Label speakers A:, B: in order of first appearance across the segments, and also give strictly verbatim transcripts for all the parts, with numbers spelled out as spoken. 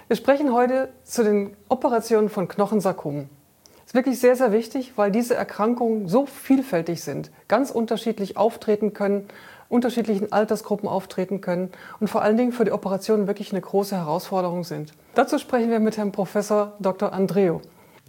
A: Wir sprechen heute zu den Operationen von Knochensarkomen. Das ist wirklich sehr, sehr wichtig, weil diese Erkrankungen so vielfältig sind, ganz unterschiedlich auftreten können, unterschiedlichen Altersgruppen auftreten können und vor allen Dingen für die Operationen wirklich eine große Herausforderung sind. Dazu sprechen wir mit Herrn Professor Doktor Andreu.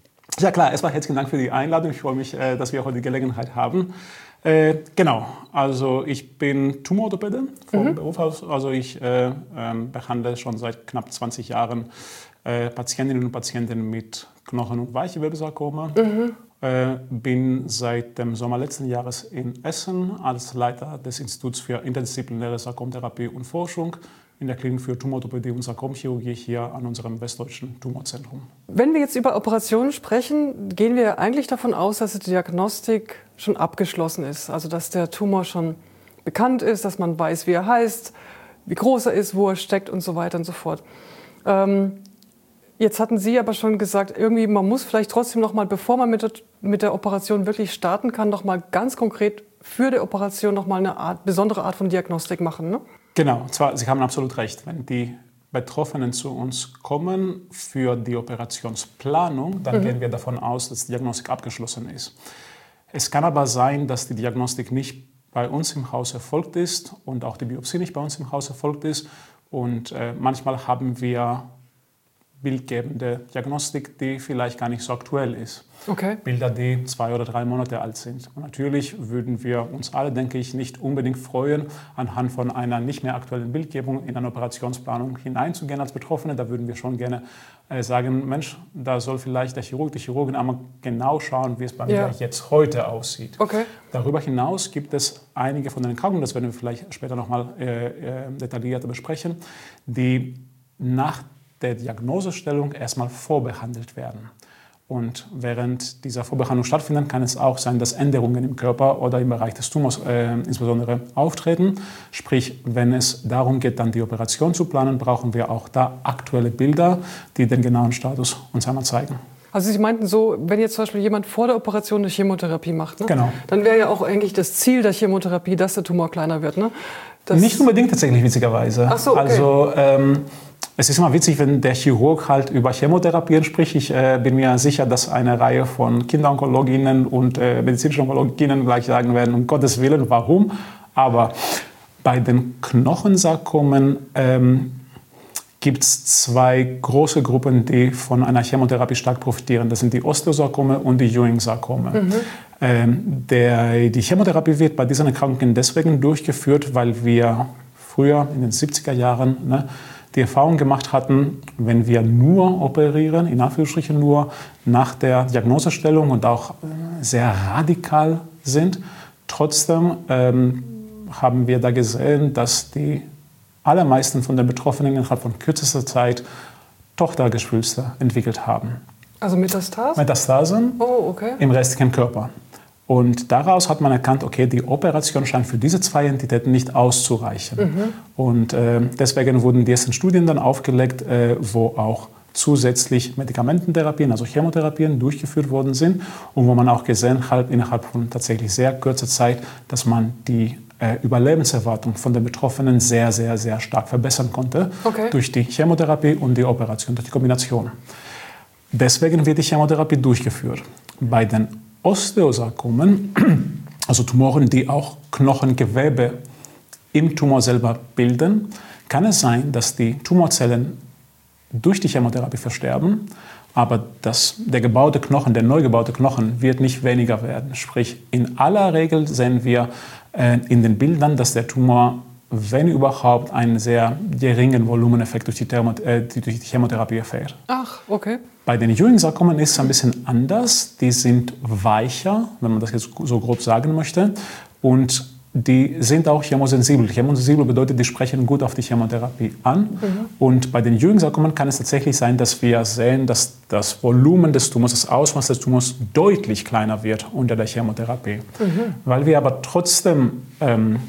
B: Ja klar, erstmal herzlichen Dank für die Einladung. Ich freue mich, dass wir heute die Gelegenheit haben. Äh, genau, also ich bin Tumororthopäde vom mhm. Beruf aus. Also ich äh, äh, behandle schon seit knapp zwanzig Jahren äh, Patientinnen und Patienten mit Knochen- und Weichgewebesarkoma. Mhm. Äh, bin seit dem Sommer letzten Jahres in Essen als Leiter des Instituts für interdisziplinäre Sarkomtherapie und Forschung in der Klinik für Tumororthopädie und Sarkomchirurgie hier an unserem Westdeutschen Tumorzentrum.
A: Wenn wir jetzt über Operationen sprechen, gehen wir eigentlich davon aus, dass die Diagnostik schon abgeschlossen ist. Also dass der Tumor schon bekannt ist, dass man weiß, wie er heißt, wie groß er ist, wo er steckt und so weiter und so fort. Ähm, jetzt hatten Sie aber schon gesagt, irgendwie man muss vielleicht trotzdem noch mal, bevor man mit der, mit der Operation wirklich starten kann, noch mal ganz konkret für die Operation noch mal eine Art, besondere Art von Diagnostik machen, ne?
B: Genau, zwar, Sie haben absolut recht. Wenn die Betroffenen zu uns kommen für die Operationsplanung, dann mhm. gehen wir davon aus, dass die Diagnostik abgeschlossen ist. Es kann aber sein, dass die Diagnostik nicht bei uns im Haus erfolgt ist und auch die Biopsie nicht bei uns im Haus erfolgt ist. Und äh, manchmal haben wir bildgebende Diagnostik, die vielleicht gar nicht so aktuell ist. Okay. Bilder, die zwei oder drei Monate alt sind. Und natürlich würden wir uns alle, denke ich, nicht unbedingt freuen, anhand von einer nicht mehr aktuellen Bildgebung in eine Operationsplanung hineinzugehen als Betroffene. Da würden wir schon gerne äh, sagen, Mensch, da soll vielleicht der Chirurg, die Chirurgin einmal genau schauen, wie es bei ja. mir jetzt heute aussieht. Okay. Darüber hinaus gibt es einige von den Erkrankungen, das werden wir vielleicht später nochmal äh, äh, detaillierter besprechen, die nach der Diagnosestellung erstmal vorbehandelt werden. Und während dieser Vorbehandlung stattfindet, kann es auch sein, dass Änderungen im Körper oder im Bereich des Tumors äh, insbesondere auftreten. Sprich, wenn es darum geht, dann die Operation zu planen, brauchen wir auch da aktuelle Bilder, die den genauen Status uns einmal zeigen.
A: Also Sie meinten so, wenn jetzt zum Beispiel jemand vor der Operation eine Chemotherapie macht, ne?
B: Genau.
A: Dann wäre ja auch eigentlich das Ziel der Chemotherapie, dass der Tumor kleiner wird, ne? Das
B: Nicht unbedingt tatsächlich, witzigerweise.
A: Ach so, okay.
B: Also, ähm, es ist immer witzig, wenn der Chirurg halt über Chemotherapien spricht. Ich äh, bin mir sicher, dass eine Reihe von Kinderonkologinnen und äh, medizinischen Onkologinnen gleich sagen werden, um Gottes Willen, warum? Aber bei den Knochensarkomen ähm, gibt es zwei große Gruppen, die von einer Chemotherapie stark profitieren. Das sind die Osteosarkome und die Ewing-Sarkome. Mhm. Ähm, der, die Chemotherapie wird bei diesen Erkrankungen deswegen durchgeführt, weil wir früher in den siebziger Jahren ne, die Erfahrung gemacht hatten, wenn wir nur operieren, in Anführungsstrichen nur, nach der Diagnosestellung und auch sehr radikal sind, trotzdem ähm, haben wir da gesehen, dass die allermeisten von den Betroffenen innerhalb von kürzester Zeit Tochtergeschwülste entwickelt haben.
A: Also Metastasen?
B: Metastasen
A: oh, okay.
B: im restlichen Körper. Und daraus hat man erkannt, okay, die Operation scheint für diese zwei Entitäten nicht auszureichen. Mhm. Und äh, deswegen wurden die ersten Studien dann aufgelegt, äh, wo auch zusätzlich Medikamententherapien, also Chemotherapien, durchgeführt worden sind und wo man auch gesehen hat, innerhalb von tatsächlich sehr kurzer Zeit, dass man die äh, Überlebenserwartung von den Betroffenen sehr, sehr, sehr stark verbessern konnte, okay, durch die Chemotherapie und die Operation, durch die Kombination. Deswegen wird die Chemotherapie durchgeführt. Bei den Osteosarkomen, also Tumoren, die auch Knochengewebe im Tumor selber bilden, kann es sein, dass die Tumorzellen durch die Chemotherapie versterben, aber das, der gebaute Knochen, der neu gebaute Knochen wird nicht weniger werden. Sprich, in aller Regel sehen wir äh, in den Bildern, dass der Tumor, wenn überhaupt, einen sehr geringen Volumeneffekt durch die, Thermo, äh, durch die Chemotherapie erfährt.
A: Ach, okay.
B: Bei den Ewing-Sarkomen ist es ein bisschen anders. Die sind weicher, wenn man das jetzt so grob sagen möchte. Und die sind auch chemosensibel. Chemosensibel bedeutet, die sprechen gut auf die Chemotherapie an. Mhm. Und bei den Ewing-Sarkomen kann es tatsächlich sein, dass wir sehen, dass das Volumen des Tumors, das Ausmaß des Tumors deutlich kleiner wird unter der Chemotherapie. Mhm. Weil wir aber trotzdem ähm,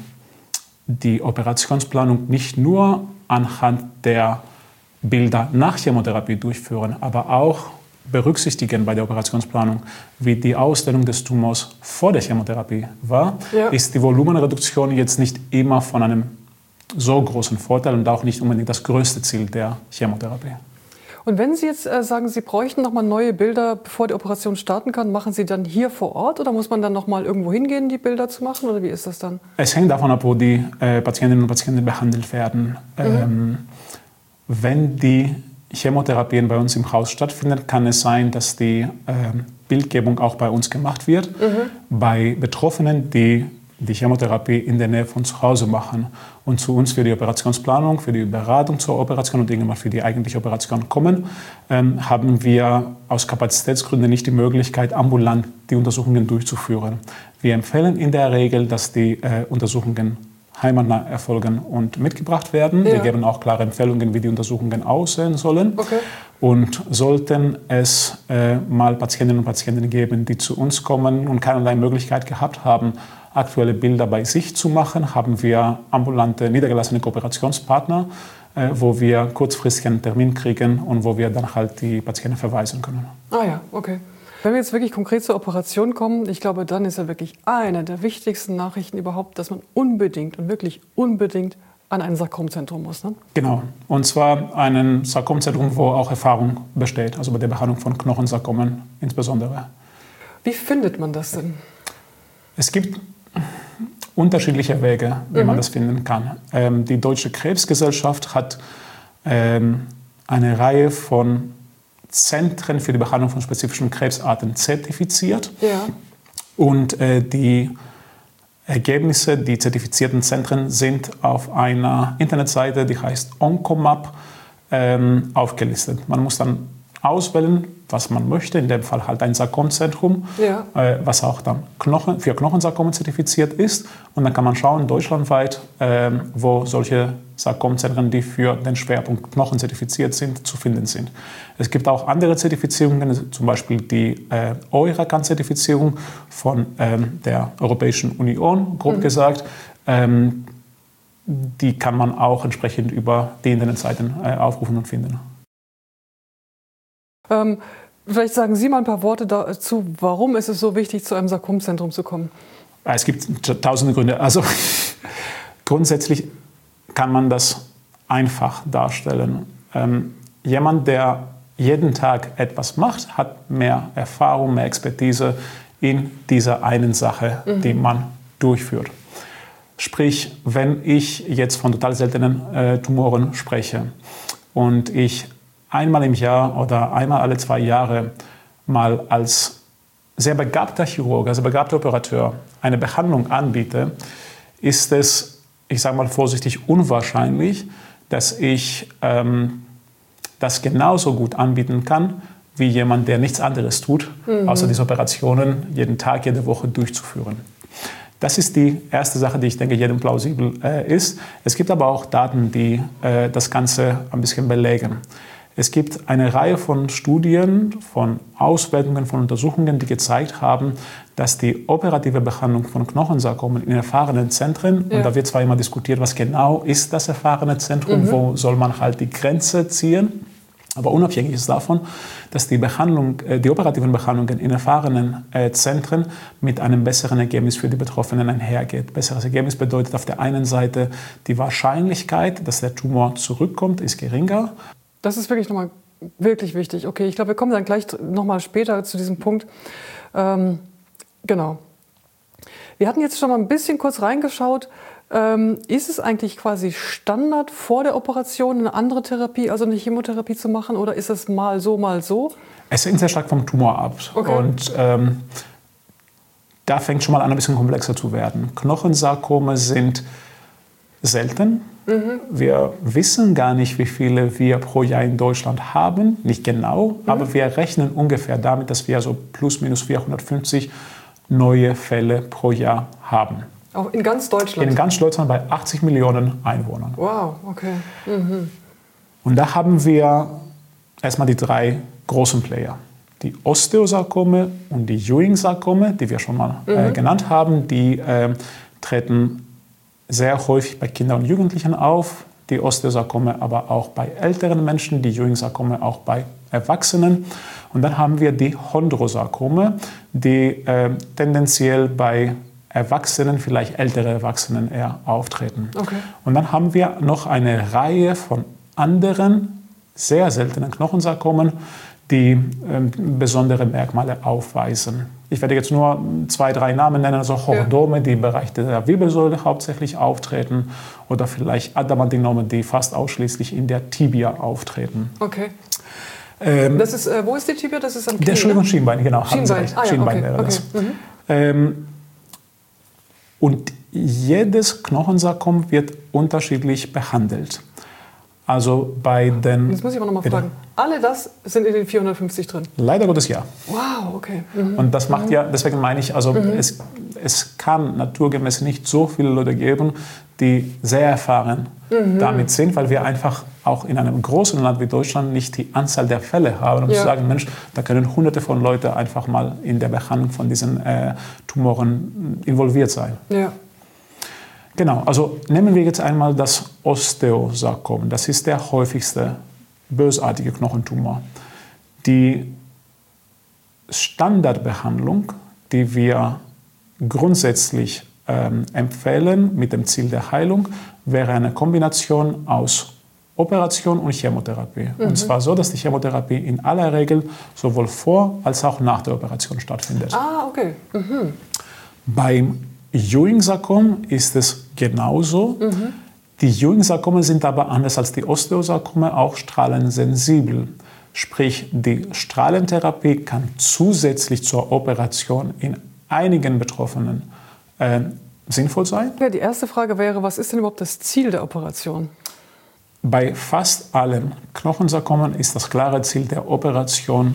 B: die Operationsplanung nicht nur anhand der Bilder nach Chemotherapie durchführen, aber auch berücksichtigen bei der Operationsplanung, wie die Ausdehnung des Tumors vor der Chemotherapie war, ja, ist die Volumenreduktion jetzt nicht immer von einem so großen Vorteil und auch nicht unbedingt das größte Ziel der Chemotherapie.
A: Und wenn Sie jetzt äh, sagen, Sie bräuchten nochmal neue Bilder, bevor die Operation starten kann, machen Sie dann hier vor Ort oder muss man dann nochmal irgendwo hingehen, die Bilder zu machen? Oder wie ist das dann?
B: Es hängt davon ab, wo die äh, Patientinnen und Patienten behandelt werden. Mhm. Ähm, wenn die Chemotherapien bei uns im Haus stattfinden, kann es sein, dass die äh, Bildgebung auch bei uns gemacht wird. Mhm. Bei Betroffenen, die die Chemotherapie in der Nähe von zu Hause machen und zu uns für die Operationsplanung, für die Beratung zur Operation und irgendwann für die eigentliche Operation kommen, ähm, haben wir aus Kapazitätsgründen nicht die Möglichkeit, ambulant die Untersuchungen durchzuführen. Wir empfehlen in der Regel, dass die äh, Untersuchungen heimatnah erfolgen und mitgebracht werden. Ja. Wir geben auch klare Empfehlungen, wie die Untersuchungen aussehen sollen. Okay. Und sollten es äh, mal Patientinnen und Patienten geben, die zu uns kommen und keinerlei Möglichkeit gehabt haben, aktuelle Bilder bei sich zu machen, haben wir ambulante, niedergelassene Kooperationspartner, äh, wo wir kurzfristig einen Termin kriegen und wo wir dann halt die Patienten verweisen können.
A: Ah ja, okay. Wenn wir jetzt wirklich konkret zur Operation kommen, ich glaube, dann ist ja wirklich eine der wichtigsten Nachrichten überhaupt, dass man unbedingt und wirklich unbedingt an ein Sarkomzentrum muss. Ne?
B: Genau, und zwar ein Sarkomzentrum, wo auch Erfahrung besteht, also bei der Behandlung von Knochensarkomen insbesondere.
A: Wie findet man das denn?
B: Es gibt unterschiedliche Wege, wie mhm. man das finden kann. Ähm, die Deutsche Krebsgesellschaft hat ähm, eine Reihe von Zentren für die Behandlung von spezifischen Krebsarten zertifiziert. Ja. Und äh, die Ergebnisse, die zertifizierten Zentren sind auf einer Internetseite, die heißt Oncomap, ähm, aufgelistet. Man muss dann auswählen, was man möchte, in dem Fall halt ein Sarkomzentrum, ja. äh, was auch dann Knochen, für Knochensarkome zertifiziert ist. Und dann kann man schauen, deutschlandweit, äh, wo solche Sarkomzentren, die für den Schwerpunkt Knochen zertifiziert sind, zu finden sind. Es gibt auch andere Zertifizierungen, zum Beispiel die äh, EURACAN-Zertifizierung von ähm, der Europäischen Union, grob mhm. gesagt. Ähm, die kann man auch entsprechend über die Internetseiten äh, aufrufen und finden.
A: Ähm, vielleicht sagen Sie mal ein paar Worte dazu, warum ist es so wichtig, zu einem Sarkomzentrum zu kommen?
B: Es gibt tausende Gründe. Also grundsätzlich kann man das einfach darstellen. Ähm, jemand, der jeden Tag etwas macht, hat mehr Erfahrung, mehr Expertise in dieser einen Sache, mhm. die man durchführt. Sprich, wenn ich jetzt von total seltenen äh, Tumoren spreche und ich einmal im Jahr oder einmal alle zwei Jahre mal als sehr begabter Chirurg, also begabter Operateur eine Behandlung anbiete, ist es, ich sage mal vorsichtig, unwahrscheinlich, dass ich ähm, das genauso gut anbieten kann, wie jemand, der nichts anderes tut, mhm. außer diese Operationen jeden Tag, jede Woche durchzuführen. Das ist die erste Sache, die ich denke, jedem plausibel äh, ist. Es gibt aber auch Daten, die äh, das Ganze ein bisschen belegen. Es gibt eine Reihe von Studien, von Auswertungen, von Untersuchungen, die gezeigt haben, dass die operative Behandlung von Knochensarkomen in erfahrenen Zentren, ja. und da wird zwar immer diskutiert, was genau ist das erfahrene Zentrum, mhm. wo soll man halt die Grenze ziehen, aber unabhängig ist davon, dass die, Behandlung, die operativen Behandlungen in erfahrenen äh, Zentren mit einem besseren Ergebnis für die Betroffenen einhergeht. Besseres Ergebnis bedeutet auf der einen Seite, die Wahrscheinlichkeit, dass der Tumor zurückkommt, ist geringer.
A: Das ist wirklich nochmal wirklich wichtig. Okay, ich glaube, wir kommen dann gleich nochmal später zu diesem Punkt. Ähm, genau. Wir hatten jetzt schon mal ein bisschen kurz reingeschaut. Ähm, ist es eigentlich quasi Standard vor der Operation eine andere Therapie, also eine Chemotherapie zu machen, oder ist es mal so, mal so?
B: Es hängt sehr stark vom Tumor ab. Okay. Und ähm, da fängt schon mal an, ein bisschen komplexer zu werden. Knochensarkome sind selten. Mhm. Wir wissen gar nicht, wie viele wir pro Jahr in Deutschland haben, nicht genau, mhm. aber wir rechnen ungefähr damit, dass wir so plus minus vierhundertfünfzig neue Fälle pro Jahr haben.
A: Auch in ganz Deutschland?
B: In ganz Deutschland bei achtzig Millionen Einwohnern.
A: Wow, okay. Mhm.
B: Und da haben wir erstmal die drei großen Player. Die Osteosarkome und die Ewing-Sarkome, die wir schon mal mhm. äh, genannt haben, die äh, treten sehr häufig bei Kindern und Jugendlichen auf, die Osteosarkome aber auch bei älteren Menschen, die Ewing-Sarkome auch bei Erwachsenen. Und dann haben wir die Chondrosarkome, die äh, tendenziell bei Erwachsenen, vielleicht ältere Erwachsenen eher auftreten. Okay. Und dann haben wir noch eine Reihe von anderen sehr seltenen Knochensarkomen, die ähm, besondere Merkmale aufweisen. Ich werde jetzt nur zwei, drei Namen nennen, also Chordome, ja. die im Bereich der Wirbelsäule hauptsächlich auftreten, oder vielleicht Adamantinomen, die fast ausschließlich in der Tibia auftreten.
A: Okay. Ähm, das ist, äh, wo ist die Tibia? Das ist am Knie,
B: der Entschuldigung, Schienbein, genau.
A: Schienbein, ah, ja,
B: Schienbein
A: okay,
B: wäre
A: okay.
B: das.
A: Mhm.
B: Ähm, und jedes Knochensarkom wird unterschiedlich behandelt. Also bei den...
A: Jetzt muss ich aber noch mal fragen. Alle das sind in den vierhundertfünfzig drin?
B: Leider Gottes ja.
A: Wow, okay. Mhm.
B: Und das macht
A: mhm.
B: ja, deswegen meine ich, also mhm. es, es kann naturgemäß nicht so viele Leute geben, die sehr erfahren mhm. damit sind, weil wir einfach auch in einem großen Land wie Deutschland nicht die Anzahl der Fälle haben, um ja. zu sagen, Mensch, da können Hunderte von Leuten einfach mal in der Behandlung von diesen äh, Tumoren involviert sein.
A: Ja.
B: Genau, also nehmen wir jetzt einmal das Osteosarkom. Das ist der häufigste bösartige Knochentumor. Die Standardbehandlung, die wir grundsätzlich ähm, empfehlen mit dem Ziel der Heilung, wäre eine Kombination aus Operation und Chemotherapie. Mhm. Und zwar so, dass die Chemotherapie in aller Regel sowohl vor als auch nach der Operation stattfindet.
A: Ah, okay. Mhm.
B: Beim Ewing-Sarkom ist es genauso. Mhm. Die Ewing-Sarkome sind aber anders als die Osteosarkome auch strahlensensibel. Sprich, die Strahlentherapie kann zusätzlich zur Operation in einigen Betroffenen äh, sinnvoll sein.
A: Ja, die erste Frage wäre, was ist denn überhaupt das Ziel der Operation?
B: Bei fast allen Knochensarkomen ist das klare Ziel der Operation,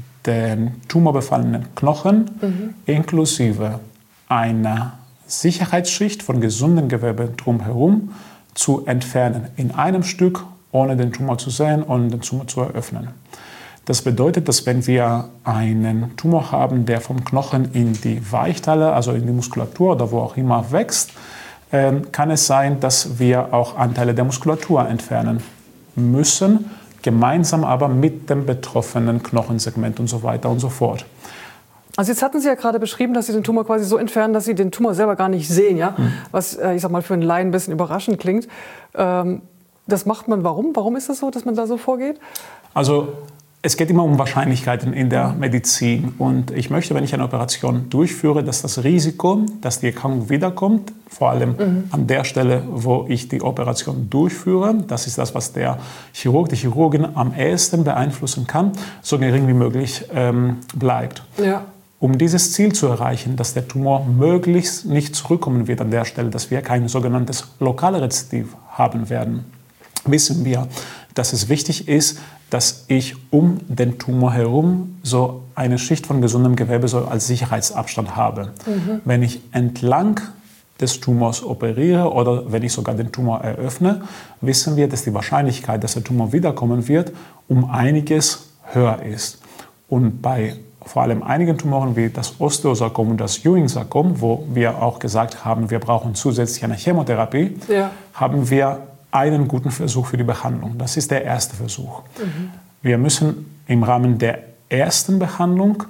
B: den tumorbefallenen Knochen mhm. inklusive einer Sicherheitsschicht von gesundem Gewebe drumherum zu entfernen, in einem Stück, ohne den Tumor zu sehen und den Tumor zu eröffnen. Das bedeutet, dass wenn wir einen Tumor haben, der vom Knochen in die Weichteile, also in die Muskulatur oder wo auch immer wächst, äh, kann es sein, dass wir auch Anteile der Muskulatur entfernen müssen, gemeinsam aber mit dem betroffenen Knochensegment und so weiter und so fort.
A: Also jetzt hatten Sie ja gerade beschrieben, dass Sie den Tumor quasi so entfernen, dass Sie den Tumor selber gar nicht sehen, ja? Mhm. Was, ich sag mal, für einen Laien ein bisschen überraschend klingt. Ähm, das macht man warum? Warum ist das so, dass man da so vorgeht?
B: Also es geht immer um Wahrscheinlichkeiten in der Medizin. Und ich möchte, wenn ich eine Operation durchführe, dass das Risiko, dass die Erkrankung wiederkommt, vor allem mhm. an der Stelle, wo ich die Operation durchführe, das ist das, was der Chirurg, die Chirurgin am ehesten beeinflussen kann, so gering wie möglich ähm, bleibt.
A: Ja.
B: Um dieses Ziel zu erreichen, dass der Tumor möglichst nicht zurückkommen wird an der Stelle, dass wir kein sogenanntes Lokalrezidiv haben werden, wissen wir, dass es wichtig ist, dass ich um den Tumor herum so eine Schicht von gesundem Gewebe so als Sicherheitsabstand habe. Mhm. Wenn ich entlang des Tumors operiere oder wenn ich sogar den Tumor eröffne, wissen wir, dass die Wahrscheinlichkeit, dass der Tumor wiederkommen wird, um einiges höher ist. Und bei vor allem einigen Tumoren wie das Osteosarkom und das Ewing-Sarkom, wo wir auch gesagt haben, wir brauchen zusätzlich eine Chemotherapie, ja. haben wir einen guten Versuch für die Behandlung. Das ist der erste Versuch. Mhm. Wir müssen im Rahmen der ersten Behandlung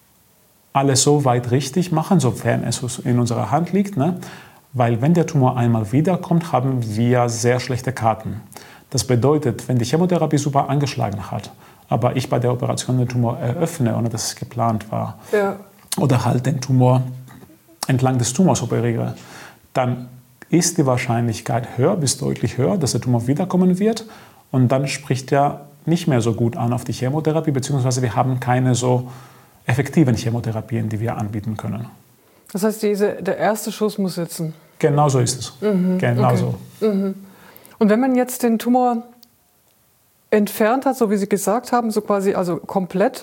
B: alles so weit richtig machen, sofern es in unserer Hand liegt, ne? Weil wenn der Tumor einmal wiederkommt, haben wir sehr schlechte Karten. Das bedeutet, wenn die Chemotherapie super angeschlagen hat, aber ich bei der Operation den Tumor eröffne, ohne dass es geplant war, ja. oder halt den Tumor entlang des Tumors operiere, dann ist die Wahrscheinlichkeit höher bis deutlich höher, dass der Tumor wiederkommen wird. Und dann spricht er nicht mehr so gut an auf die Chemotherapie, beziehungsweise wir haben keine so effektiven Chemotherapien, die wir anbieten können.
A: Das heißt, diese, der erste Schuss muss sitzen?
B: Genau so ist es. Mhm, genau
A: okay.
B: so.
A: Mhm. Und wenn man jetzt den Tumor entfernt hat, so wie Sie gesagt haben, so quasi also komplett,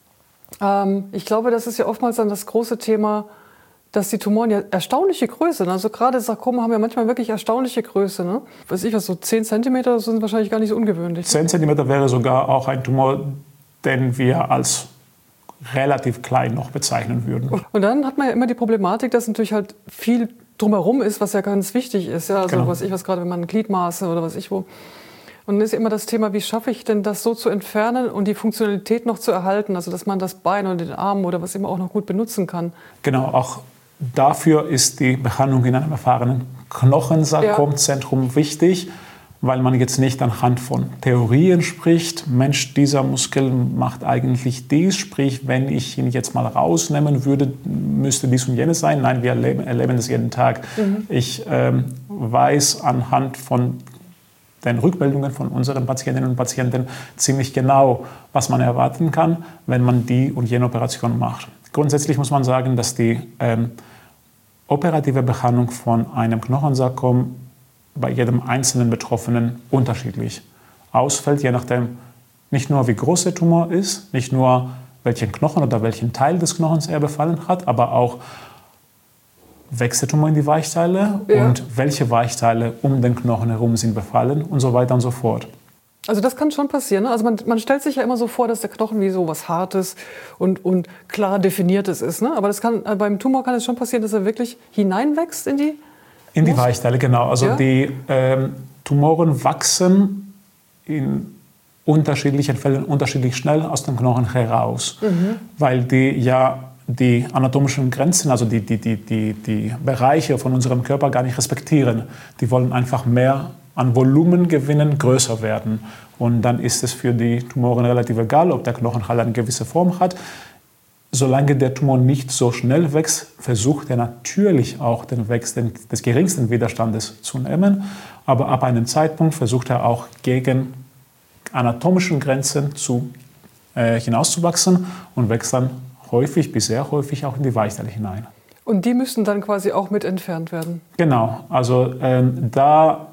A: ähm, ich glaube, das ist ja oftmals dann das große Thema, dass die Tumoren ja erstaunliche Größe, also gerade Sarkome haben ja manchmal wirklich erstaunliche Größe, ne? Weiß ich was, so zehn Zentimeter sind wahrscheinlich gar nicht so ungewöhnlich.
B: zehn Zentimeter wäre sogar auch ein Tumor, den wir als relativ klein noch bezeichnen würden.
A: Und dann hat man ja immer die Problematik, dass natürlich halt viel drumherum ist, was ja ganz wichtig ist, ja, also genau. was ich was gerade, wenn man Gliedmaße oder was ich wo. Und dann ist immer das Thema, wie schaffe ich denn das so zu entfernen und die Funktionalität noch zu erhalten, also dass man das Bein oder den Arm oder was immer auch noch gut benutzen kann.
B: Genau, auch dafür ist die Behandlung in einem erfahrenen Knochensarkomzentrum ja. wichtig. weil man jetzt nicht anhand von Theorien spricht, Mensch, dieser Muskel macht eigentlich dies, sprich, wenn ich ihn jetzt mal rausnehmen würde, müsste dies und jenes sein. Nein, wir erleben, erleben das jeden Tag. Mhm. Ich ähm, weiß anhand von den Rückmeldungen von unseren Patientinnen und Patienten ziemlich genau, was man erwarten kann, wenn man die und jene Operation macht. Grundsätzlich muss man sagen, dass die ähm, operative Behandlung von einem Knochensarkom bei jedem einzelnen Betroffenen unterschiedlich ausfällt, je nachdem nicht nur wie groß der Tumor ist, nicht nur welchen Knochen oder welchen Teil des Knochens er befallen hat, aber auch wächst der Tumor in die Weichteile ja. und welche Weichteile um den Knochen herum sind befallen und so weiter und so fort.
A: Also das kann schon passieren. Ne? Also man, man stellt sich ja immer so vor, dass der Knochen wie so was Hartes und, und klar Definiertes ist. Ne? Aber das kann, beim Tumor kann es schon passieren, dass er wirklich hineinwächst in die
B: In die Weichteile, genau. Also ja. die ähm, Tumoren wachsen in unterschiedlichen Fällen unterschiedlich schnell aus dem Knochen heraus, mhm. weil die ja die anatomischen Grenzen, also die, die, die, die, die Bereiche von unserem Körper gar nicht respektieren. Die wollen einfach mehr an Volumen gewinnen, größer werden. Und dann ist es für die Tumoren relativ egal, ob der Knochen halt eine gewisse Form hat. Solange der Tumor nicht so schnell wächst, versucht er natürlich auch den Wächst des geringsten Widerstandes zu nehmen. Aber ab einem Zeitpunkt versucht er auch gegen anatomischen Grenzen zu, äh, hinauszuwachsen und wächst dann häufig bis sehr häufig auch in die Weichteile hinein.
A: Und die müssen dann quasi auch mit entfernt werden?
B: Genau. Also ähm, da,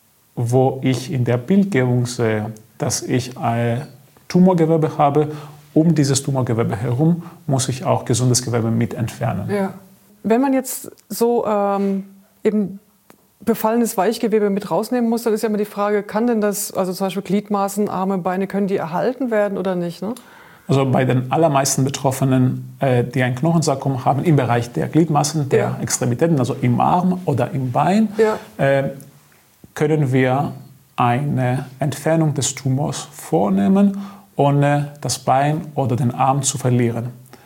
B: wo ich in der Bildgebung sehe, dass ich ein Tumorgewebe habe, um dieses Tumorgewebe herum muss ich auch gesundes Gewebe mit entfernen.
A: Ja. Wenn man jetzt so ähm, eben befallenes Weichgewebe mit rausnehmen muss, dann ist ja immer die Frage, kann denn das, also zum Beispiel Gliedmaßen, Arme, Beine, können die erhalten werden oder nicht? Ne?
B: Also bei den allermeisten Betroffenen, äh, die ein Knochensarkom haben, im Bereich der Gliedmaßen, der ja. Extremitäten, also im Arm oder im Bein, ja. äh, können wir eine Entfernung des Tumors vornehmen, ohne das Bein oder den Arm zu verlieren.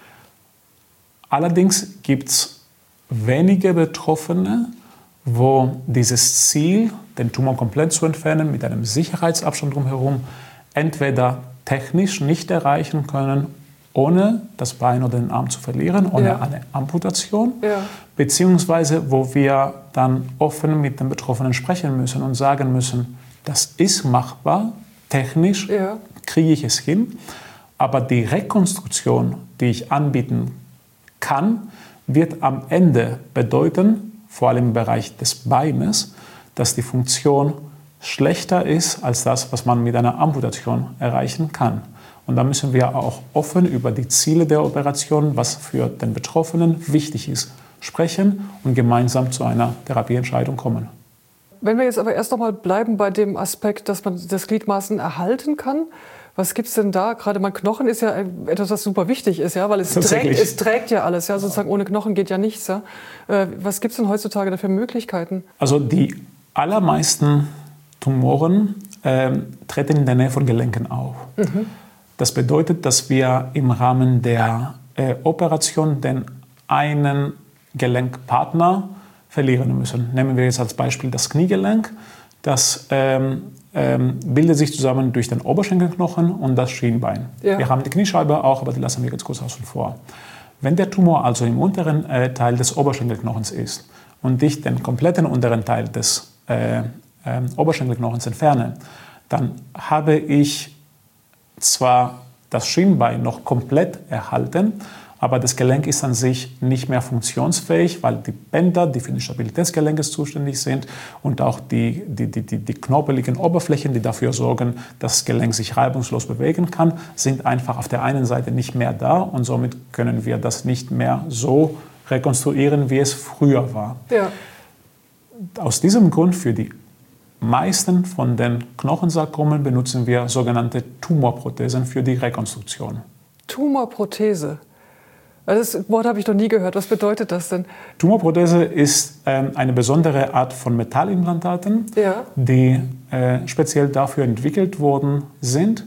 B: Allerdings gibt es wenige Betroffene, wo dieses Ziel, den Tumor komplett zu entfernen, mit einem Sicherheitsabstand drumherum, entweder technisch nicht erreichen können, ohne das Bein oder den Arm zu verlieren, ohne ja. eine Amputation, ja. beziehungsweise wo wir dann offen mit den Betroffenen sprechen müssen und sagen müssen, das ist machbar, technisch ja. kriege ich es hin, aber die Rekonstruktion, die ich anbieten kann, wird am Ende bedeuten, vor allem im Bereich des Beines, dass die Funktion schlechter ist als das, was man mit einer Amputation erreichen kann. Und da müssen wir auch offen über die Ziele der Operation, was für den Betroffenen wichtig ist, sprechen und gemeinsam zu einer Therapieentscheidung kommen.
A: Wenn wir jetzt aber erst noch mal bleiben bei dem Aspekt, dass man das Gliedmaßen erhalten kann, was gibt es denn da? Gerade mein Knochen ist ja etwas, was super wichtig ist, ja, weil es trägt, es trägt ja alles. Ja, sozusagen ohne Knochen geht ja nichts. Ja. Was gibt es denn heutzutage da für Möglichkeiten?
B: Also die allermeisten Tumoren äh, treten in der Nähe von Gelenken auf. Mhm. Das bedeutet, dass wir im Rahmen der äh, Operation den einen Gelenkpartner verlieren müssen. Nehmen wir jetzt als Beispiel das Kniegelenk. Das ähm, ähm, bildet sich zusammen durch den Oberschenkelknochen und das Schienbein. Ja. Wir haben die Kniescheibe auch, aber die lassen wir jetzt kurz außen vor. Wenn der Tumor also im unteren äh, Teil des Oberschenkelknochens ist und ich den kompletten unteren Teil des äh, äh, Oberschenkelknochens entferne, dann habe ich zwar das Schienbein noch komplett erhalten, aber das Gelenk ist an sich nicht mehr funktionsfähig, weil die Bänder, die für die Stabilität des Gelenkes zuständig sind und auch die, die, die, die, die knorpeligen Oberflächen, die dafür sorgen, dass das Gelenk sich reibungslos bewegen kann, sind einfach auf der einen Seite nicht mehr da und somit können wir das nicht mehr so rekonstruieren, wie es früher war. Ja. Aus diesem Grund für die meisten von den Knochensarkomen benutzen wir sogenannte Tumorprothesen für die Rekonstruktion.
A: Tumorprothese? Also das Wort habe ich noch nie gehört. Was bedeutet das denn?
B: Tumorprothese ist ähm, eine besondere Art von Metallimplantaten, ja. die äh, speziell dafür entwickelt worden sind,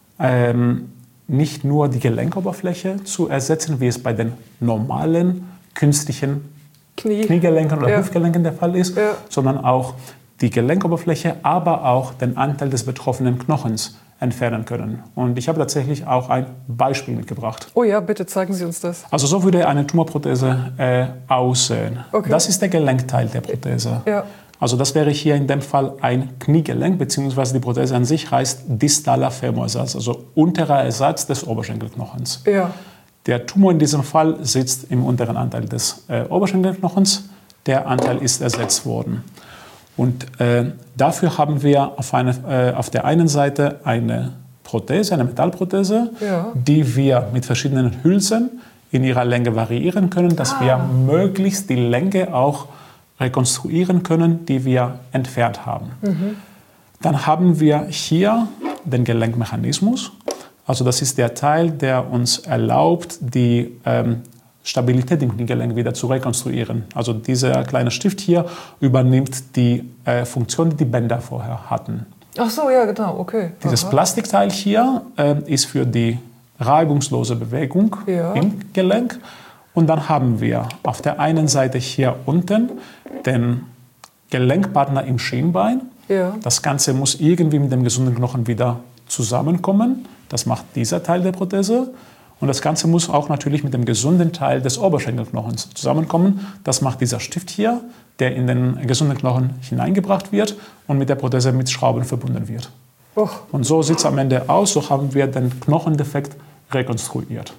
B: ähm, nicht nur die Gelenkoberfläche zu ersetzen, wie es bei den normalen künstlichen Knie. Kniegelenken oder ja. Hüftgelenken der Fall ist, ja. sondern auch die Gelenkoberfläche, aber auch den Anteil des betroffenen Knochens entfernen können. Und ich habe tatsächlich auch ein Beispiel mitgebracht.
A: Oh ja, bitte zeigen Sie uns das.
B: Also so würde eine Tumorprothese äh, aussehen.
A: Okay.
B: Das ist der Gelenkteil der Prothese.
A: Ja.
B: Also das wäre hier in dem Fall ein Kniegelenk, beziehungsweise die Prothese an sich heißt distaler Femorersatz, also unterer Ersatz des Oberschenkelknochens.
A: Ja.
B: Der Tumor in diesem Fall sitzt im unteren Anteil des äh, Oberschenkelknochens. Der Anteil ist ersetzt worden. Und äh, dafür haben wir auf, eine, äh, auf der einen Seite eine Prothese, eine Metallprothese,
A: Ja.
B: die wir mit verschiedenen Hülsen in ihrer Länge variieren können, dass
A: Ah.
B: wir möglichst die Länge auch rekonstruieren können, die wir entfernt haben.
A: Mhm.
B: Dann haben wir hier den Gelenkmechanismus. Also das ist der Teil, der uns erlaubt, die ähm, Stabilität im Kniegelenk wieder zu rekonstruieren. Also dieser kleine Stift hier übernimmt die äh, Funktion, die die Bänder vorher hatten.
A: Ach so, ja, genau, okay.
B: Dieses
A: Aha.
B: Plastikteil hier äh, ist für die reibungslose Bewegung
A: Ja.
B: im Gelenk. Und dann haben wir auf der einen Seite hier unten den Gelenkpartner im Schienbein.
A: Ja.
B: Das Ganze muss irgendwie mit dem gesunden Knochen wieder zusammenkommen. Das macht dieser Teil der Prothese. Und das Ganze muss auch natürlich mit dem gesunden Teil des Oberschenkelknochens zusammenkommen. Das macht dieser Stift hier, der in den gesunden Knochen hineingebracht wird und mit der Prothese mit Schrauben verbunden wird.
A: Och.
B: Und so sieht es am Ende aus. So haben wir den Knochendefekt rekonstruiert.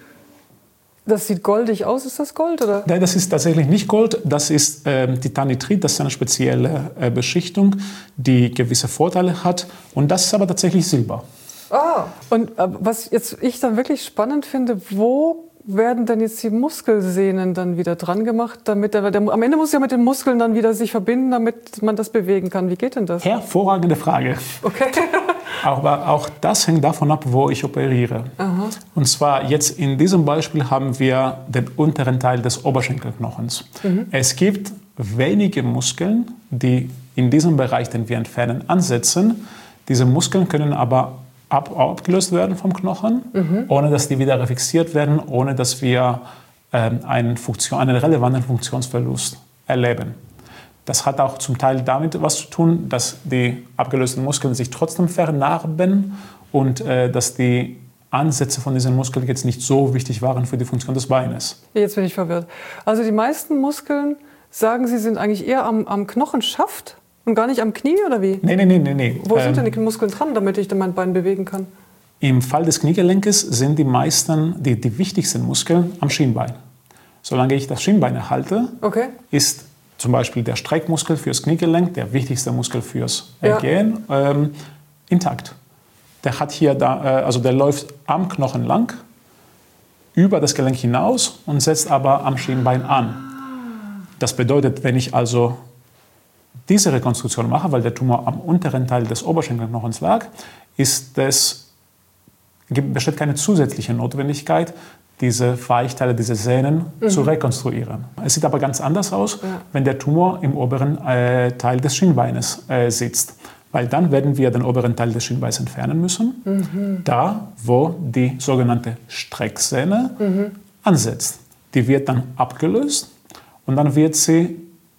A: Das sieht goldig aus. Ist das Gold, oder?
B: Nein, das ist tatsächlich nicht Gold, das ist ähm, Titanitrit, das ist eine spezielle äh, Beschichtung, die gewisse Vorteile hat. Und das ist aber tatsächlich Silber.
A: Ah, und äh, was jetzt ich dann wirklich spannend finde, wo werden denn jetzt die Muskelsehnen dann wieder dran gemacht, damit der, der, am Ende muss ja mit den Muskeln dann wieder sich verbinden, damit man das bewegen kann. Wie geht denn das?
B: Hervorragende Frage.
A: Okay.
B: Aber auch das hängt davon ab, wo ich operiere.
A: Aha.
B: Und zwar jetzt in diesem Beispiel haben wir den unteren Teil des Oberschenkelknochens.
A: Mhm.
B: Es gibt wenige Muskeln, die in diesem Bereich, den wir entfernen, ansetzen. Diese Muskeln können aber ab, abgelöst werden vom Knochen, mhm. ohne dass die wieder refixiert werden, ohne dass wir ähm, einen, Funktion, einen relevanten Funktionsverlust erleben. Das hat auch zum Teil damit was zu tun, dass die abgelösten Muskeln sich trotzdem vernarben und äh, dass die Ansätze von diesen Muskeln jetzt nicht so wichtig waren für die Funktion des Beines.
A: Jetzt bin ich verwirrt. Also die meisten Muskeln, sagen Sie, sind eigentlich eher am, am Knochenschaft und gar nicht am Knie, oder wie?
B: Nee, nee, nee, nee. nee.
A: Wo
B: ähm,
A: sind denn die Muskeln dran, damit ich dann mein Bein bewegen kann?
B: Im Fall des Kniegelenkes sind die meisten, die, die wichtigsten Muskeln am Schienbein. Solange ich das Schienbein erhalte,
A: Okay.
B: ist zum Beispiel der Streckmuskel fürs Kniegelenk, der wichtigste Muskel fürs
A: Ja.
B: Gehen, ähm, intakt. Der hat hier da, äh, also der läuft am Knochen lang, über das Gelenk hinaus und setzt aber am Schienbein an. Das bedeutet, wenn ich also diese Rekonstruktion mache, weil der Tumor am unteren Teil des Oberschenkelknochens lag, ist es, besteht keine zusätzliche Notwendigkeit, diese Weichteile, diese Sehnen mhm. zu rekonstruieren. Es sieht aber ganz anders aus, ja. wenn der Tumor im oberen äh, Teil des Schienbeines äh, sitzt. Weil dann werden wir den oberen Teil des Schienbeins entfernen müssen, mhm. da wo die sogenannte Strecksehne mhm. ansetzt. Die wird dann abgelöst und dann wird sie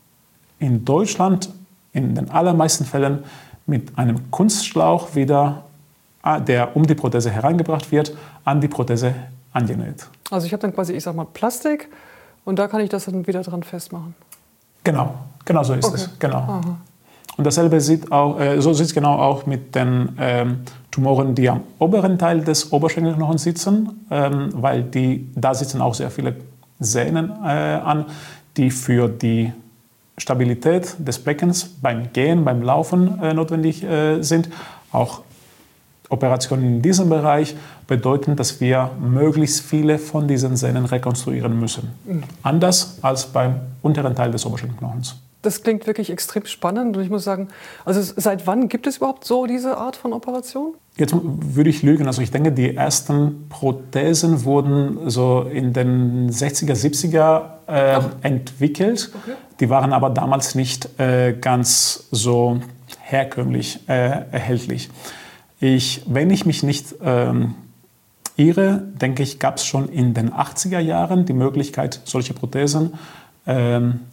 B: in Deutschland in den allermeisten Fällen mit einem Kunstschlauch wieder, der um die Prothese hereingebracht wird, an die Prothese angenäht.
A: Also ich habe dann quasi, ich sag mal, Plastik und da kann ich das dann wieder dran festmachen.
B: Genau, genau so ist
A: okay.
B: es. Genau.
A: Aha.
B: Und dasselbe sieht auch, äh, so sieht es genau auch mit den ähm, Tumoren, die am oberen Teil des Oberschenkelknochens sitzen, ähm, weil die, da sitzen auch sehr viele Sehnen äh, an, die für die Stabilität des Beckens beim Gehen, beim Laufen äh, notwendig äh, sind. Auch Operationen in diesem Bereich bedeuten, dass wir möglichst viele von diesen Sehnen rekonstruieren müssen. Mhm. Anders als beim unteren Teil des Oberschenkelknochens.
A: Das klingt wirklich extrem spannend und ich muss sagen, also seit wann gibt es überhaupt so diese Art von Operation?
B: Jetzt würde ich lügen, also ich denke, die ersten Prothesen wurden so in den sechziger, siebziger äh, entwickelt. Okay. Die waren aber damals nicht äh, ganz so herkömmlich äh, erhältlich. Ich, wenn ich mich nicht ähm, irre, denke ich, gab es schon in den achtziger Jahren die Möglichkeit, solche Prothesen ähm,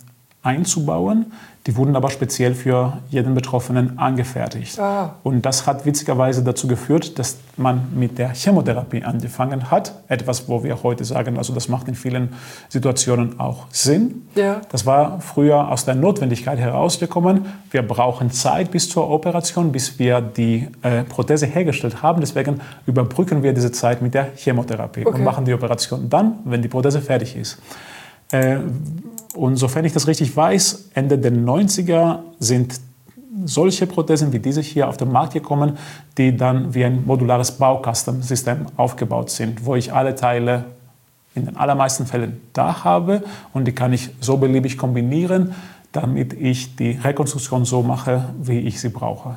B: einzubauen. Die wurden aber speziell für jeden Betroffenen angefertigt.
A: Ah.
B: Und das hat witzigerweise dazu geführt, dass man mit der Chemotherapie angefangen hat. Etwas, wo wir heute sagen, also das macht in vielen Situationen auch Sinn.
A: Ja.
B: Das war früher aus der Notwendigkeit herausgekommen. Wir brauchen Zeit bis zur Operation, bis wir die äh, Prothese hergestellt haben. Deswegen überbrücken wir diese Zeit mit der Chemotherapie
A: Okay.
B: und machen die Operation dann, wenn die Prothese fertig ist. Äh, Und sofern ich das richtig weiß, Ende der neunziger sind solche Prothesen wie diese hier auf den Markt gekommen, die dann wie ein modulares Baukastensystem aufgebaut sind, wo ich alle Teile in den allermeisten Fällen da habe und die kann ich so beliebig kombinieren, damit ich die Rekonstruktion so mache, wie ich sie brauche.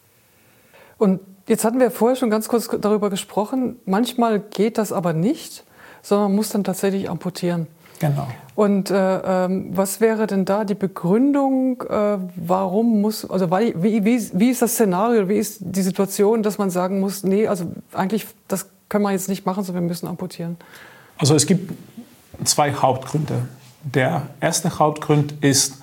A: Und jetzt hatten wir vorher schon ganz kurz darüber gesprochen, manchmal geht das aber nicht, sondern man muss dann tatsächlich amputieren.
B: Genau.
A: Und äh, ähm, was wäre denn da die Begründung, äh, warum muss, also weil, wie, wie, wie ist das Szenario, wie ist die Situation, dass man sagen muss, nee, also eigentlich, das können wir jetzt nicht machen, sondern wir müssen amputieren?
B: Also es gibt zwei Hauptgründe. Der erste Hauptgrund ist,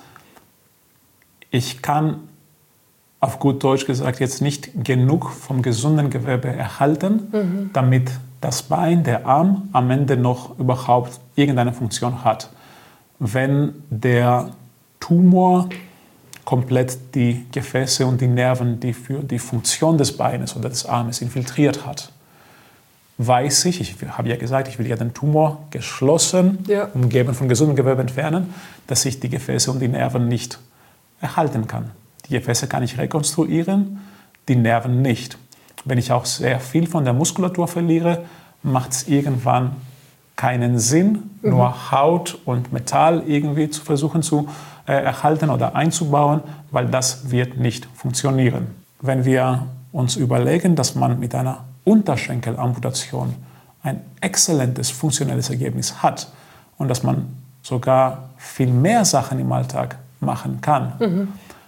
B: ich kann auf gut Deutsch gesagt jetzt nicht genug vom gesunden Gewebe erhalten, mhm. damit das Bein, der Arm am Ende noch überhaupt irgendeine Funktion hat. Wenn der Tumor komplett die Gefäße und die Nerven, die für die Funktion des Beines oder des Armes infiltriert hat, weiß ich, ich habe ja gesagt, ich will ja den Tumor geschlossen,
A: ja.
B: umgeben von gesundem Gewebe entfernen, dass ich die Gefäße und die Nerven nicht erhalten kann. Die Gefäße kann ich rekonstruieren, die Nerven nicht. Wenn ich auch sehr viel von der Muskulatur verliere, macht es irgendwann keinen Sinn, mhm. nur Haut und Metall irgendwie zu versuchen zu äh, erhalten oder einzubauen, weil das wird nicht funktionieren. Wenn wir uns überlegen, dass man mit einer Unterschenkelamputation ein exzellentes funktionelles Ergebnis hat und dass man sogar viel mehr Sachen im Alltag machen kann, mhm.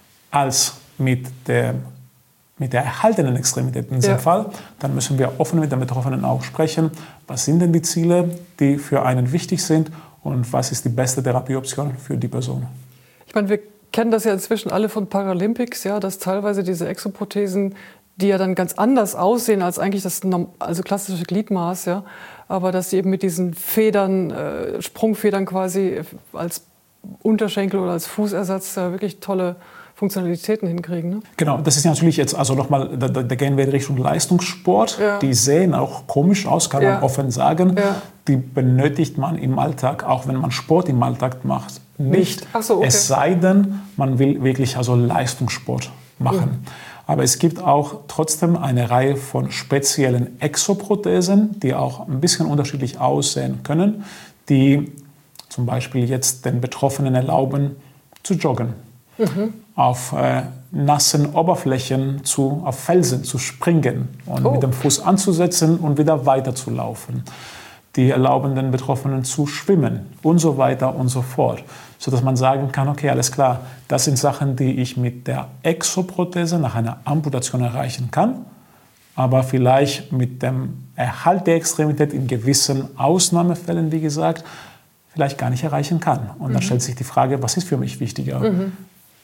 B: als mit der mit der erhaltenen Extremität in diesem ja. Fall, dann müssen wir offen mit den Betroffenen auch sprechen, was sind denn die Ziele, die für einen wichtig sind und was ist die beste Therapieoption für die Person.
A: Ich meine, wir kennen das ja inzwischen alle von Paralympics, ja, dass teilweise diese Exoprothesen, die ja dann ganz anders aussehen als eigentlich das also klassische Gliedmaß, ja, aber dass sie eben mit diesen Federn, äh, Sprungfedern quasi als Unterschenkel oder als Fußersatz äh, wirklich tolle Funktionalitäten hinkriegen. Ne?
B: Genau, das ist natürlich jetzt, also nochmal, da, da gehen wir in Richtung Leistungssport. Ja. Die sehen auch komisch aus, kann ja. man offen sagen. Ja. Die benötigt man im Alltag, auch wenn man Sport im Alltag macht, nicht.
A: Ach so, okay.
B: Es sei denn, man will wirklich also Leistungssport machen. Mhm. Aber es gibt auch trotzdem eine Reihe von speziellen Exoprothesen, die auch ein bisschen unterschiedlich aussehen können, die zum Beispiel jetzt den Betroffenen erlauben, zu joggen. Mhm. Auf äh, nassen Oberflächen, zu, auf Felsen zu springen und oh. mit dem Fuß anzusetzen und wieder weiterzulaufen. Die erlauben den Betroffenen zu schwimmen und so weiter und so fort. Sodass man sagen kann, okay, alles klar, das sind Sachen, die ich mit der Exoprothese nach einer Amputation erreichen kann, aber vielleicht mit dem Erhalt der Extremität in gewissen Ausnahmefällen, wie gesagt, vielleicht gar nicht erreichen kann. Und mhm. dann stellt sich die Frage, was ist für mich wichtiger? Mhm.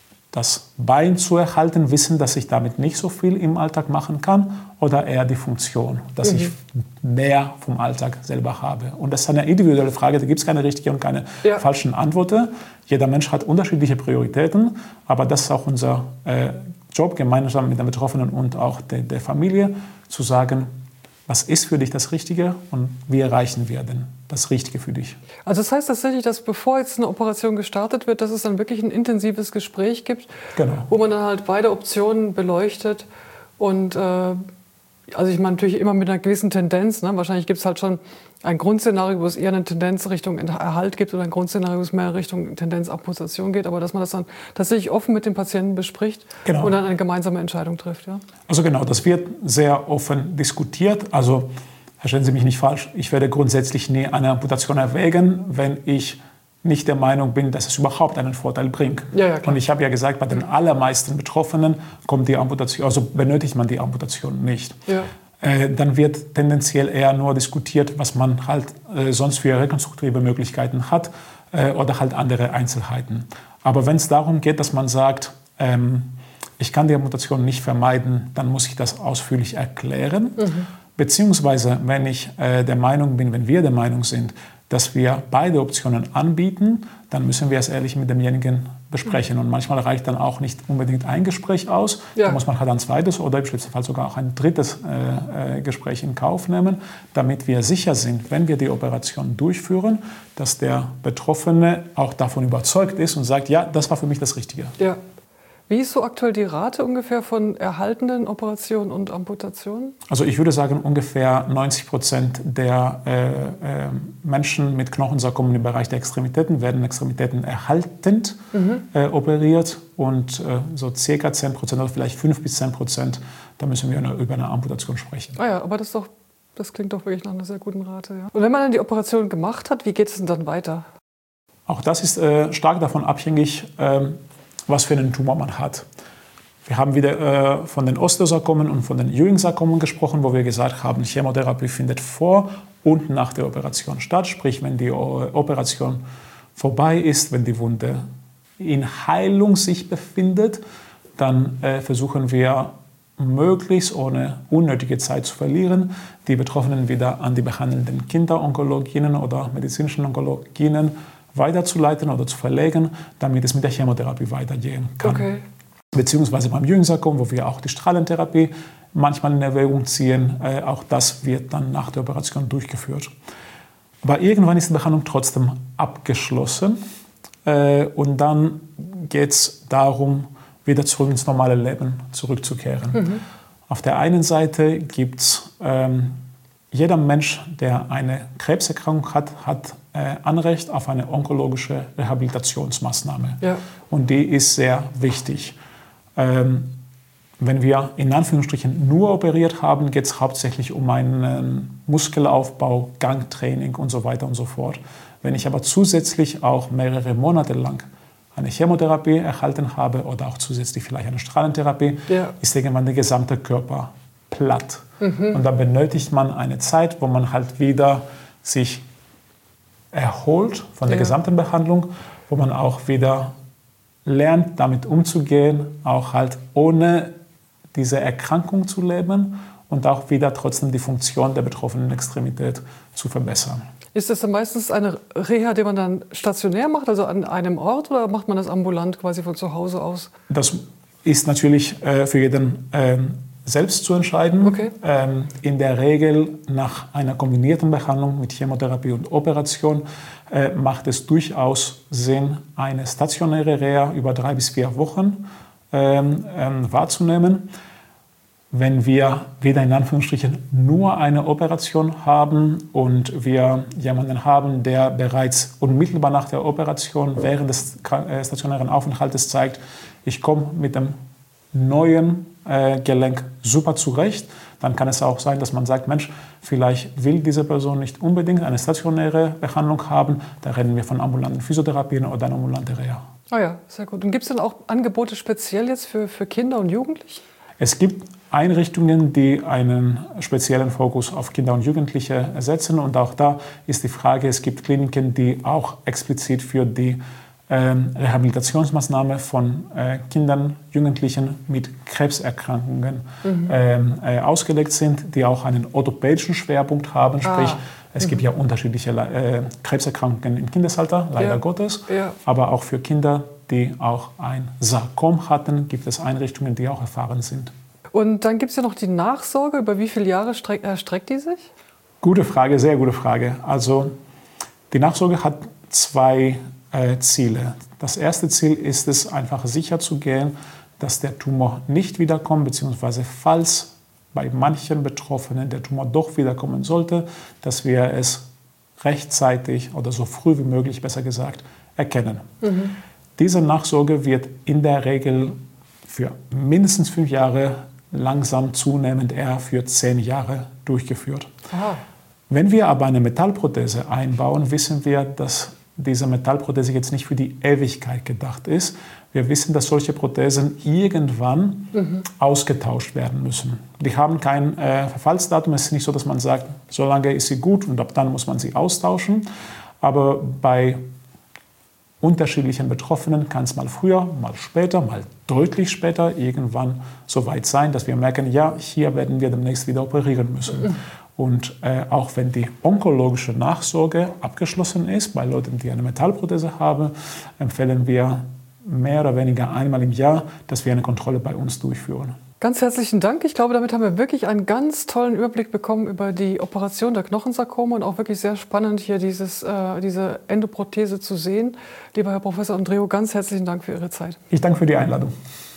B: Das Bein zu erhalten, wissen, dass ich damit nicht so viel im Alltag machen kann, oder eher die Funktion, dass mhm. ich mehr vom Alltag selber habe. Und das ist eine individuelle Frage, da gibt es keine richtige und keine ja. falschen Antworten. Jeder Mensch hat unterschiedliche Prioritäten, aber das ist auch unser äh, Job, gemeinsam mit den Betroffenen und auch der, der Familie, zu sagen, was ist für dich das Richtige und wie erreichen wir denn das Richtige für dich?
A: Also das heißt tatsächlich, dass bevor jetzt eine Operation gestartet wird, dass es dann wirklich ein intensives Gespräch gibt,
B: genau.
A: wo man dann halt beide Optionen beleuchtet und äh, also ich meine natürlich immer mit einer gewissen Tendenz. Ne? Wahrscheinlich gibt es halt schon ein Grundszenario, wo es eher eine Tendenz Richtung Erhalt gibt oder ein Grundszenario, wo es mehr Richtung Tendenz Amputation geht, aber dass man das dann tatsächlich offen mit den Patienten bespricht
B: genau.
A: und dann eine gemeinsame Entscheidung trifft. Ja?
B: Also genau, das wird sehr offen diskutiert. Also verstehen Sie mich nicht falsch, ich werde grundsätzlich nie eine Amputation erwägen, wenn ich nicht der Meinung bin, dass es überhaupt einen Vorteil bringt.
A: Ja, ja,
B: und ich habe ja gesagt, bei den allermeisten Betroffenen kommt die Amputation, also benötigt man die Amputation nicht.
A: Ja.
B: Äh, dann wird tendenziell eher nur diskutiert, was man halt äh, sonst für rekonstruktive Möglichkeiten hat. äh, oder halt andere Einzelheiten. Aber wenn es darum geht, dass man sagt, ähm, ich kann die Amputation nicht vermeiden, dann muss ich das ausführlich erklären. Mhm. Beziehungsweise, wenn ich äh, der Meinung bin, wenn wir der Meinung sind, dass wir beide Optionen anbieten, dann müssen wir es ehrlich mit demjenigen besprechen. Mhm. Und manchmal reicht dann auch nicht unbedingt ein Gespräch aus. Ja. Da muss man halt ein zweites oder im schlimmsten Fall sogar auch ein drittes äh, äh, Gespräch in Kauf nehmen, damit wir sicher sind, wenn wir die Operation durchführen, dass der Betroffene auch davon überzeugt ist und sagt, ja, das war für mich das Richtige.
A: Ja. Wie ist so aktuell die Rate ungefähr von erhaltenen Operationen und Amputationen?
B: Also ich würde sagen, ungefähr neunzig Prozent der äh, äh, Menschen mit Knochensarkomen im Bereich der Extremitäten werden Extremitäten erhaltend mhm. äh, operiert und äh, so circa zehn Prozent oder vielleicht fünf bis zehn Prozent, da müssen wir über eine Amputation sprechen.
A: Ah ja, aber das, ist doch, das klingt doch wirklich nach einer sehr guten Rate. Ja. Und wenn man dann die Operation gemacht hat, wie geht es denn dann weiter?
B: Auch das ist äh, stark davon abhängig, äh, was für einen Tumor man hat. Wir haben wieder äh, von den Osteosarkomen und von den Ewing-Sarkomen gesprochen, wo wir gesagt haben, Chemotherapie findet vor und nach der Operation statt. Sprich, wenn die Operation vorbei ist, wenn die Wunde in Heilung sich befindet, dann äh, versuchen wir, möglichst ohne unnötige Zeit zu verlieren, die Betroffenen wieder an die behandelnden Kinderonkologien oder medizinischen Onkologien weiterzuleiten oder zu verlegen, damit es mit der Chemotherapie weitergehen kann. Okay. Beziehungsweise beim Ewing-Sarkom, wo wir auch die Strahlentherapie manchmal in Erwägung ziehen, äh, auch das wird dann nach der Operation durchgeführt. Aber irgendwann ist die Behandlung trotzdem abgeschlossen äh, und dann geht es darum, wieder zurück ins normale Leben zurückzukehren. Mhm. Auf der einen Seite gibt es ähm, jeder Mensch, der eine Krebserkrankung hat, hat äh, Anrecht auf eine onkologische Rehabilitationsmaßnahme. Ja. Und die ist sehr wichtig. Ähm, wenn wir in Anführungsstrichen nur operiert haben, geht es hauptsächlich um einen Muskelaufbau, Gangtraining und so weiter und so fort. Wenn ich aber zusätzlich auch mehrere Monate lang eine Chemotherapie erhalten habe oder auch zusätzlich vielleicht eine Strahlentherapie, ja. ist irgendwann der gesamte Körper platt. Mhm. Und da benötigt man eine Zeit, wo man halt wieder sich erholt von der ja. gesamten Behandlung, wo man auch wieder lernt, damit umzugehen, auch halt ohne diese Erkrankung zu leben und auch wieder trotzdem die Funktion der betroffenen Extremität zu verbessern.
A: Ist das dann meistens eine Reha, die man dann stationär macht, also an einem Ort, oder macht man das ambulant quasi von zu Hause aus?
B: Das ist natürlich äh, für jeden ähm, selbst zu entscheiden. Okay. Ähm, in der Regel nach einer kombinierten Behandlung mit Chemotherapie und Operation äh, macht es durchaus Sinn, eine stationäre Reha über drei bis vier Wochen ähm, ähm, wahrzunehmen. Wenn wir wieder in Anführungsstrichen nur eine Operation haben und wir jemanden haben, der bereits unmittelbar nach der Operation während des stationären Aufenthaltes zeigt, ich komme mit dem neuen äh, Gelenk super zurecht, dann kann es auch sein, dass man sagt, Mensch, vielleicht will diese Person nicht unbedingt eine stationäre Behandlung haben, da reden wir von ambulanten Physiotherapien oder einer ambulanten Reha.
A: Ah ja, sehr gut. Und gibt es dann auch Angebote speziell jetzt für, für Kinder und Jugendliche?
B: Es gibt Einrichtungen, die einen speziellen Fokus auf Kinder und Jugendliche setzen. Und auch da ist die Frage, es gibt Kliniken, die auch explizit für die ähm, Rehabilitationsmaßnahme von äh, Kindern, Jugendlichen mit Krebserkrankungen mhm. ähm, äh, ausgelegt sind, die auch einen orthopädischen Schwerpunkt haben. Sprich, ah. es mhm. gibt ja unterschiedliche äh, Krebserkrankungen im Kindesalter, leider ja. Gottes. Ja. Aber auch für Kinder, die auch ein Sarkom hatten, gibt es Einrichtungen, die auch erfahren sind.
A: Und dann gibt es ja noch die Nachsorge. Über wie viele Jahre streck, erstreckt die sich?
B: Gute Frage, sehr gute Frage. Also die Nachsorge hat zwei äh, Ziele. Das erste Ziel ist es, einfach sicherzugehen, dass der Tumor nicht wiederkommt, beziehungsweise falls bei manchen Betroffenen der Tumor doch wiederkommen sollte, dass wir es rechtzeitig oder so früh wie möglich, besser gesagt, erkennen. Mhm. Diese Nachsorge wird in der Regel für mindestens fünf Jahre, langsam zunehmend eher für zehn Jahre durchgeführt. Aha. Wenn wir aber eine Metallprothese einbauen, wissen wir, dass diese Metallprothese jetzt nicht für die Ewigkeit gedacht ist. Wir wissen, dass solche Prothesen irgendwann mhm. ausgetauscht werden müssen. Die haben kein äh, Verfallsdatum. Es ist nicht so, dass man sagt, so lange ist sie gut und ab dann muss man sie austauschen. Aber bei unterschiedlichen Betroffenen kann es mal früher, mal später, mal deutlich später irgendwann so weit sein, dass wir merken, ja, hier werden wir demnächst wieder operieren müssen. Und äh, auch wenn die onkologische Nachsorge abgeschlossen ist, bei Leuten, die eine Metallprothese haben, empfehlen wir mehr oder weniger einmal im Jahr, dass wir eine Kontrolle bei uns durchführen.
A: Ganz herzlichen Dank. Ich glaube, damit haben wir wirklich einen ganz tollen Überblick bekommen über die Operation der Knochensarkome und auch wirklich sehr spannend, hier dieses, äh, diese Endoprothese zu sehen. Lieber Herr Professor Andreou, ganz herzlichen Dank für Ihre Zeit.
B: Ich danke für die Einladung.